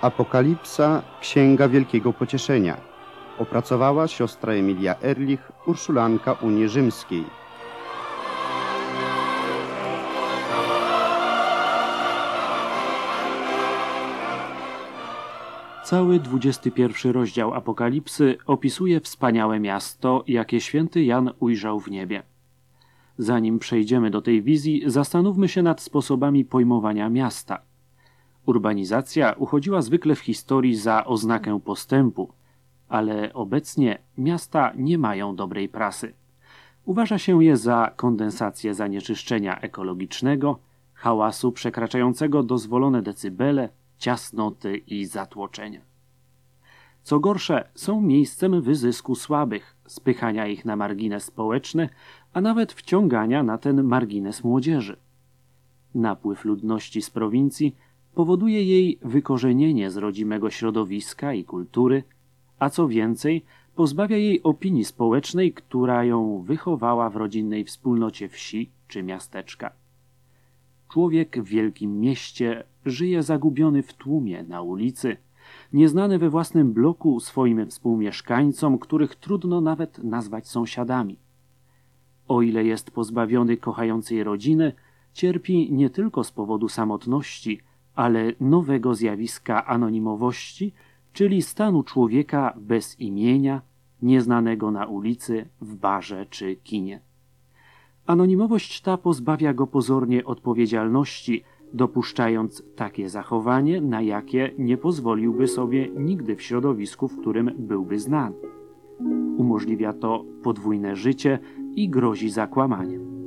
Apokalipsa, Księga Wielkiego Pocieszenia. Opracowała siostra Emilia Ehrlich, urszulanka Unii Rzymskiej. Cały 21 rozdział Apokalipsy opisuje wspaniałe miasto, jakie święty Jan ujrzał w niebie. Zanim przejdziemy do tej wizji, zastanówmy się nad sposobami pojmowania miasta. Urbanizacja uchodziła zwykle w historii za oznakę postępu, ale obecnie miasta nie mają dobrej prasy. Uważa się je za kondensację zanieczyszczenia ekologicznego, hałasu przekraczającego dozwolone decybele, ciasnoty i zatłoczenia. Co gorsze, są miejscem wyzysku słabych, spychania ich na margines społeczny, a nawet wciągania na ten margines młodzieży. Napływ ludności z prowincji powoduje jej wykorzenienie z rodzimego środowiska i kultury, a co więcej, pozbawia jej opinii społecznej, która ją wychowała w rodzinnej wspólnocie wsi czy miasteczka. Człowiek w wielkim mieście żyje zagubiony w tłumie na ulicy, nieznany we własnym bloku swoim współmieszkańcom, których trudno nawet nazwać sąsiadami. O ile jest pozbawiony kochającej rodziny, cierpi nie tylko z powodu samotności, ale nowego zjawiska anonimowości, czyli stanu człowieka bez imienia, nieznanego na ulicy, w barze czy kinie. Anonimowość ta pozbawia go pozornie odpowiedzialności, dopuszczając takie zachowanie, na jakie nie pozwoliłby sobie nigdy w środowisku, w którym byłby znany. Umożliwia to podwójne życie i grozi zakłamaniem.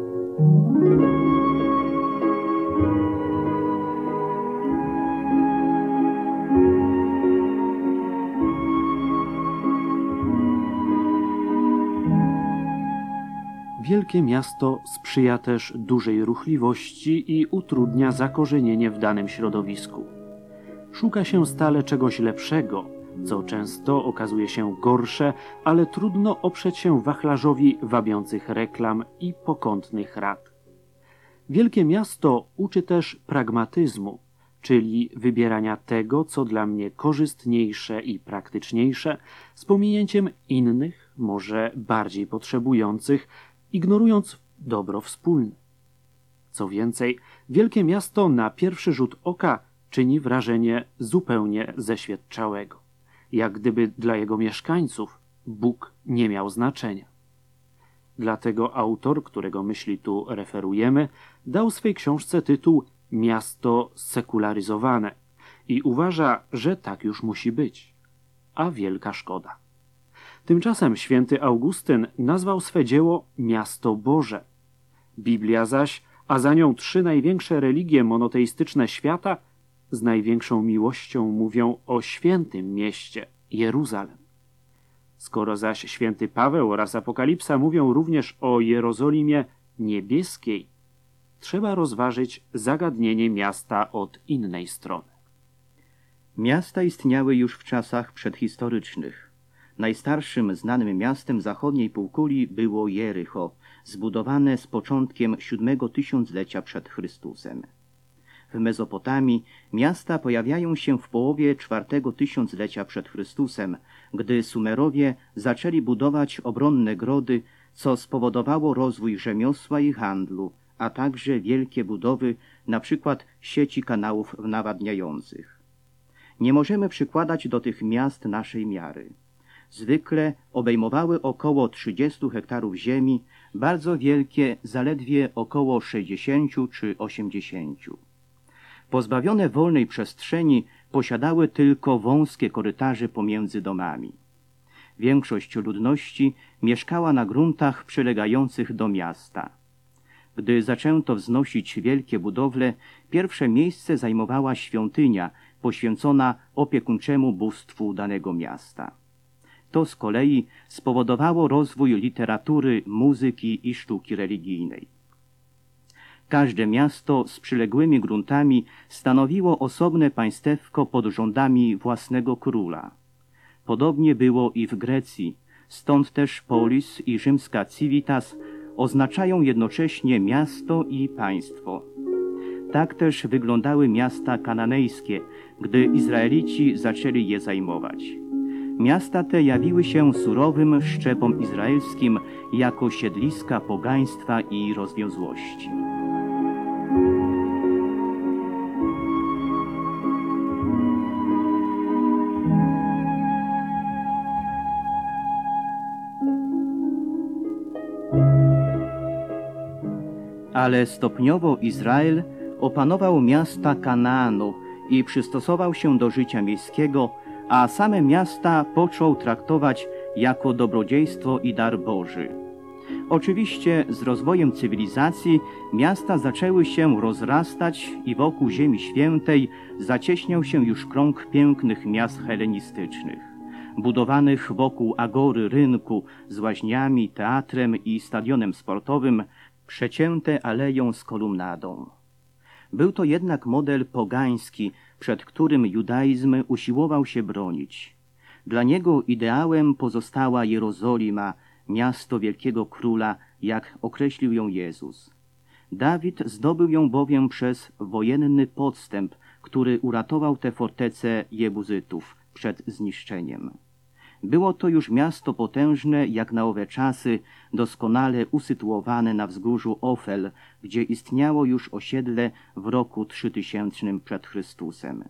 Wielkie miasto sprzyja też dużej ruchliwości i utrudnia zakorzenienie w danym środowisku. Szuka się stale czegoś lepszego, co często okazuje się gorsze, ale trudno oprzeć się wachlarzowi wabiących reklam i pokątnych rad. Wielkie miasto uczy też pragmatyzmu, czyli wybierania tego, co dla mnie korzystniejsze i praktyczniejsze, z pominięciem innych, może bardziej potrzebujących, ignorując dobro wspólne. Co więcej, wielkie miasto na pierwszy rzut oka czyni wrażenie zupełnie zeświadczałego, jak gdyby dla jego mieszkańców Bóg nie miał znaczenia. Dlatego autor, którego myśli tu referujemy, dał swej książce tytuł Miasto sekularyzowane i uważa, że tak już musi być. A wielka szkoda. Tymczasem święty Augustyn nazwał swe dzieło Miasto Boże. Biblia zaś, a za nią 3 największe religie monoteistyczne świata, z największą miłością mówią o świętym mieście, Jeruzalem. Skoro zaś święty Paweł oraz Apokalipsa mówią również o Jerozolimie niebieskiej, trzeba rozważyć zagadnienie miasta od innej strony. Miasta istniały już w czasach przedhistorycznych. Najstarszym znanym miastem zachodniej półkuli było Jericho, zbudowane z początkiem 7 tysiąclecia przed Chrystusem. W Mezopotamii miasta pojawiają się w połowie 4 tysiąclecia przed Chrystusem, gdy Sumerowie zaczęli budować obronne grody, co spowodowało rozwój rzemiosła i handlu, a także wielkie budowy, np. sieci kanałów nawadniających. Nie możemy przykładać do tych miast naszej miary. Zwykle obejmowały około 30 hektarów ziemi, bardzo wielkie zaledwie około 60 czy 80. Pozbawione wolnej przestrzeni posiadały tylko wąskie korytarze pomiędzy domami. Większość ludności mieszkała na gruntach przylegających do miasta. Gdy zaczęto wznosić wielkie budowle, pierwsze miejsce zajmowała świątynia poświęcona opiekuńczemu bóstwu danego miasta. To z kolei spowodowało rozwój literatury, muzyki i sztuki religijnej. Każde miasto z przyległymi gruntami stanowiło osobne państewko pod rządami własnego króla. Podobnie było i w Grecji, stąd też polis i rzymska civitas oznaczają jednocześnie miasto i państwo. Tak też wyglądały miasta kananejskie, gdy Izraelici zaczęli je zajmować. Miasta te jawiły się surowym szczepom izraelskim jako siedliska pogaństwa i rozwiązłości. Ale stopniowo Izrael opanował miasta Kanaanu i przystosował się do życia miejskiego, a same miasta począł traktować jako dobrodziejstwo i dar Boży. Oczywiście z rozwojem cywilizacji miasta zaczęły się rozrastać i wokół Ziemi Świętej zacieśniał się już krąg pięknych miast helenistycznych, budowanych wokół agory rynku z łaźniami, teatrem i stadionem sportowym, przecięte aleją z kolumnadą. Był to jednak model pogański, przed którym judaizm usiłował się bronić. Dla niego ideałem pozostała Jerozolima, miasto wielkiego króla, jak określił ją Jezus. Dawid zdobył ją bowiem przez wojenny podstęp, który uratował tę fortecę Jebuzytów przed zniszczeniem. Było to już miasto potężne jak na owe czasy, doskonale usytuowane na wzgórzu Ofel, gdzie istniało już osiedle w roku 3000 przed Chrystusem.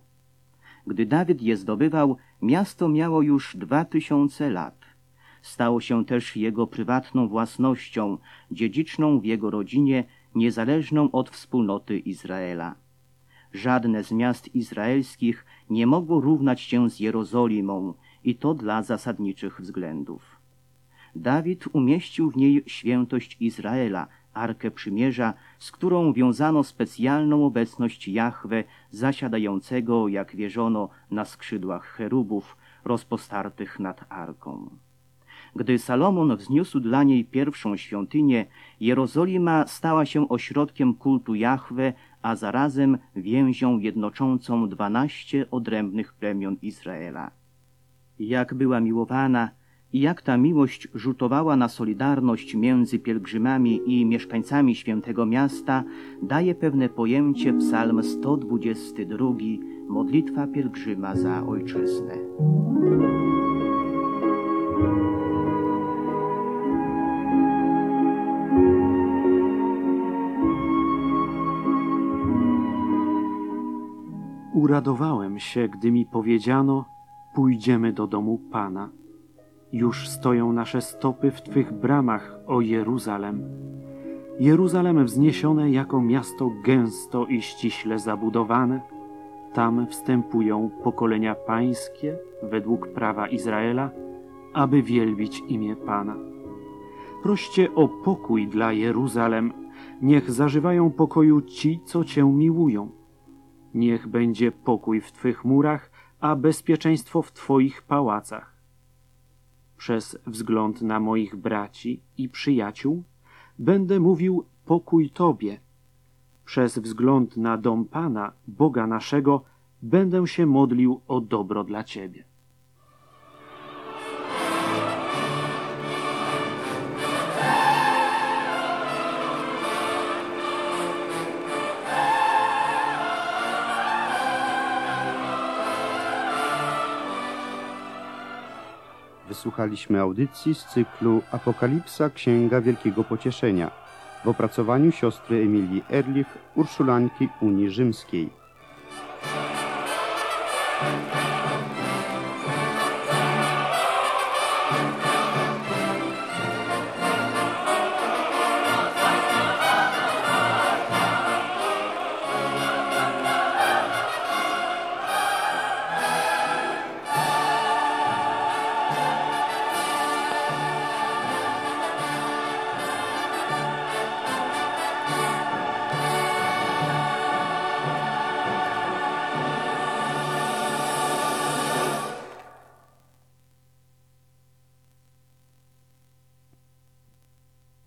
Gdy Dawid je zdobywał, miasto miało już 2000 lat. Stało się też jego prywatną własnością, dziedziczną w jego rodzinie, niezależną od wspólnoty Izraela. Żadne z miast izraelskich nie mogło równać się z Jerozolimą, i to dla zasadniczych względów. Dawid umieścił w niej świętość Izraela, Arkę Przymierza, z którą wiązano specjalną obecność Jahwe, zasiadającego, jak wierzono, na skrzydłach cherubów, rozpostartych nad Arką. Gdy Salomon wzniósł dla niej pierwszą świątynię, Jerozolima stała się ośrodkiem kultu Jahwe, a zarazem więzią jednoczącą 12 odrębnych plemion Izraela. Jak była miłowana i jak ta miłość rzutowała na solidarność między pielgrzymami i mieszkańcami świętego miasta, daje pewne pojęcie psalm 122, modlitwa pielgrzyma za ojczyznę. Uradowałem się, gdy mi powiedziano: pójdziemy do domu Pana. Już stoją nasze stopy w Twych bramach, o Jeruzalem. Jeruzalem wzniesione jako miasto gęsto i ściśle zabudowane. Tam wstępują pokolenia pańskie według prawa Izraela, aby wielbić imię Pana. Proście o pokój dla Jeruzalem. Niech zażywają pokoju ci, co Cię miłują. Niech będzie pokój w Twych murach, a bezpieczeństwo w Twoich pałacach. Przez wzgląd na moich braci i przyjaciół będę mówił pokój Tobie. Przez wzgląd na dom Pana, Boga naszego, będę się modlił o dobro dla Ciebie. Wysłuchaliśmy audycji z cyklu Apokalipsa – Księga Wielkiego Pocieszenia w opracowaniu siostry Emilii Ehrlich, Urszulanki Unii Rzymskiej.